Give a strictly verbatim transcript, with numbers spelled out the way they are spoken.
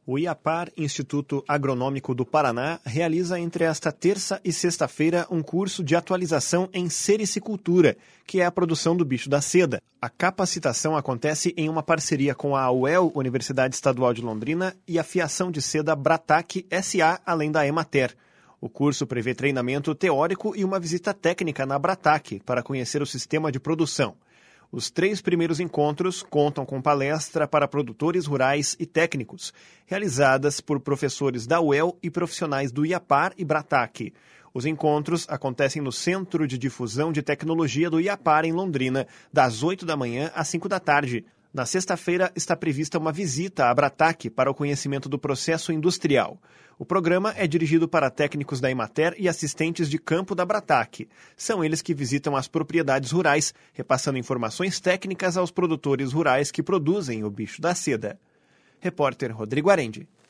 O IAPAR, Instituto Agronômico do Paraná, realiza entre esta terça e sexta-feira um curso de atualização em sericicultura, que é a produção do bicho da seda. A capacitação acontece em uma parceria com a U E L, Universidade Estadual de Londrina, e a Fiação de Seda Brataque S A, além da Emater. O curso prevê treinamento teórico e uma visita técnica na Brataque para conhecer o sistema de produção. Os três primeiros encontros contam com palestra para produtores rurais e técnicos, realizadas por professores da U E L e profissionais do IAPAR e Brataque. Os encontros acontecem no Centro de Difusão de Tecnologia do IAPAR, em Londrina, das oito da manhã às cinco da tarde. Na sexta-feira está prevista uma visita à Brataque para o conhecimento do processo industrial. O programa é dirigido para técnicos da Emater e assistentes de campo da Brataque. São eles que visitam as propriedades rurais, repassando informações técnicas aos produtores rurais que produzem o bicho da seda. Repórter Rodrigo Arendi.